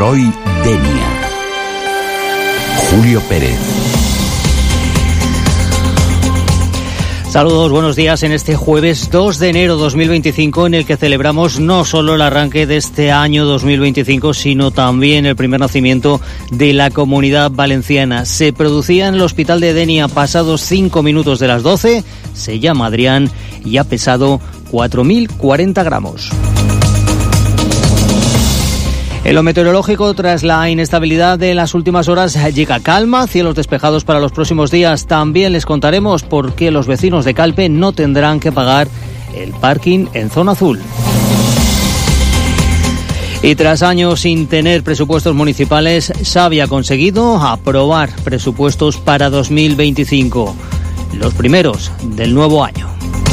hoy, Denia. Julio Pérez. Saludos, buenos días en este jueves 2 de enero 2025 en el que celebramos no solo el arranque de este año 2025 sino también el primer nacimiento de la Comunidad Valenciana. Se producía en el Hospital de Denia pasados 5 minutos de las 12, se llama Adrián y ha pesado 4.040 gramos. En lo meteorológico, tras la inestabilidad de las últimas horas, llega calma, cielos despejados para los próximos días. También les contaremos por qué los vecinos de Calpe no tendrán que pagar el parking en zona azul. Y tras años sin tener presupuestos municipales, Xavi ha conseguido aprobar presupuestos para 2025, los primeros del nuevo año.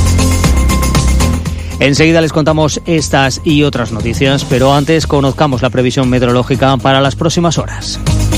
Enseguida les contamos estas y otras noticias, pero antes conozcamos la previsión meteorológica para las próximas horas.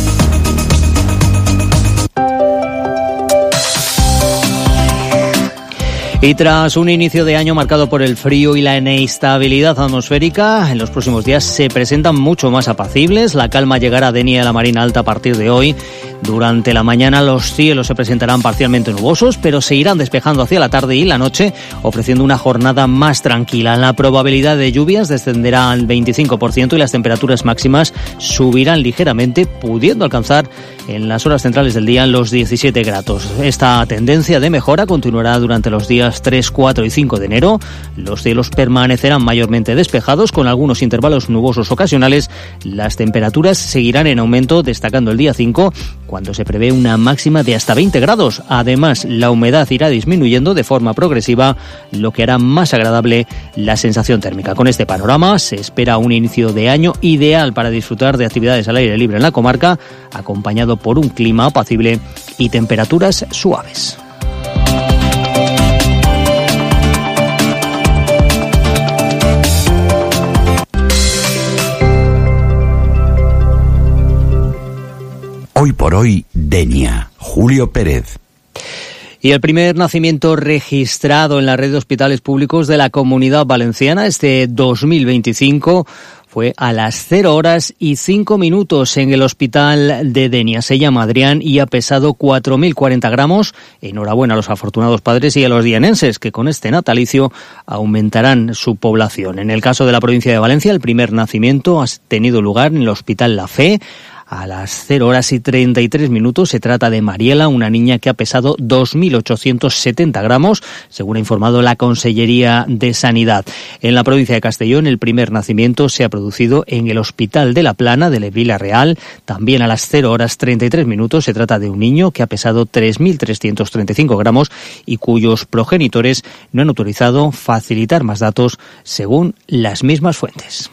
Y tras un inicio de año marcado por el frío y la inestabilidad atmosférica, en los próximos días se presentan mucho más apacibles. La calma llegará a Denia y a la Marina Alta a partir de hoy. Durante la mañana los cielos se presentarán parcialmente nubosos, pero se irán despejando hacia la tarde y la noche, ofreciendo una jornada más tranquila. La probabilidad de lluvias descenderá al 25% y las temperaturas máximas subirán ligeramente, pudiendo alcanzar en las horas centrales del día los 17 grados. Esta tendencia de mejora continuará durante los días 3, 4 y 5 de enero. Los cielos permanecerán mayormente despejados con algunos intervalos nubosos ocasionales. Las temperaturas seguirán en aumento, destacando el día 5, cuando se prevé una máxima de hasta 20 grados. Además, la humedad irá disminuyendo de forma progresiva, lo que hará más agradable la sensación térmica. Con este panorama se espera un inicio de año ideal para disfrutar de actividades al aire libre en la comarca, acompañado por un clima apacible y temperaturas suaves. Hoy por hoy, Denia. Julio Pérez. Y el primer nacimiento registrado en la red de hospitales públicos de la Comunidad Valenciana este 2025 fue a las 0 horas y 5 minutos en el Hospital de Denia. Se llama Adrián y ha pesado 4.040 gramos. Enhorabuena a los afortunados padres y a los dienenses que con este natalicio aumentarán su población. En el caso de la provincia de Valencia, el primer nacimiento ha tenido lugar en el Hospital La Fe. A las 0 horas y 33 minutos se trata de Mariela, una niña que ha pesado 2.870 gramos, según ha informado la Consellería de Sanidad. En la provincia de Castellón, el primer nacimiento se ha producido en el Hospital de la Plana de Vila-real. También a las 0 horas 33 minutos se trata de un niño que ha pesado 3.335 gramos y cuyos progenitores no han autorizado facilitar más datos según las mismas fuentes.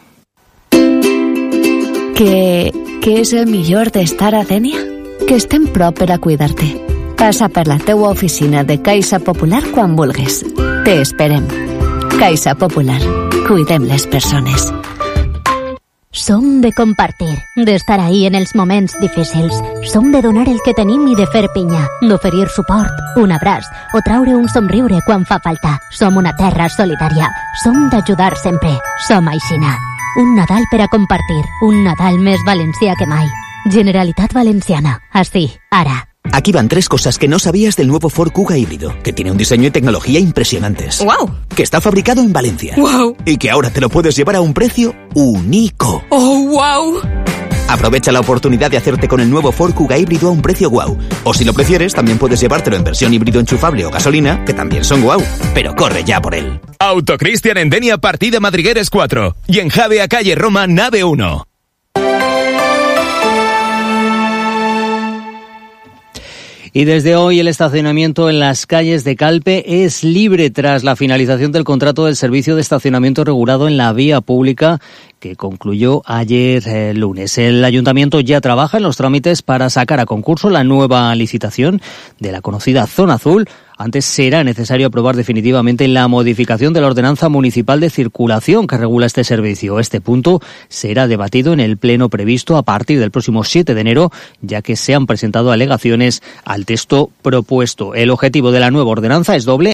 Què és el millor d'estar a Denia? Que estem prop per a cuidar-te. Passa per la teua oficina de Caixa Popular quan vulguis. Te esperem. Caixa Popular. Cuidem les persones. Som de compartir, d'estar ahí en els moments difícils. Som de donar el que tenim i de fer pinya, d'oferir suport, un abraç o traure un somriure quan fa falta. Som una terra solidària. Som d'ajudar sempre. Som aixina. Un Nadal per a compartir, un Nadal més valencià que mai. Generalitat Valenciana, así, ara. Aquí van 3 cosas que no sabías del nuevo Ford Kuga híbrido, que tiene un diseño y tecnología impresionantes. ¡Wow! Que está fabricado en Valencia. ¡Wow! Y que ahora te lo puedes llevar a un precio único. ¡Oh, wow! Aprovecha la oportunidad de hacerte con el nuevo Ford Kuga híbrido a un precio guau. O si lo prefieres, también puedes llevártelo en versión híbrido enchufable o gasolina, que también son guau. Pero corre ya por él. Autocristian en Denia, partida Madrigueres 4. Y en Javea, calle Roma, nave 1. Y desde hoy el estacionamiento en las calles de Calpe es libre tras la finalización del contrato del servicio de estacionamiento regulado en la vía pública que concluyó ayer lunes. El ayuntamiento ya trabaja en los trámites para sacar a concurso la nueva licitación de la conocida Zona Azul. Antes será necesario aprobar definitivamente la modificación de la ordenanza municipal de circulación que regula este servicio. Este punto será debatido en el pleno previsto a partir del próximo 7 de enero, ya que se han presentado alegaciones al texto propuesto. El objetivo de la nueva ordenanza es doble: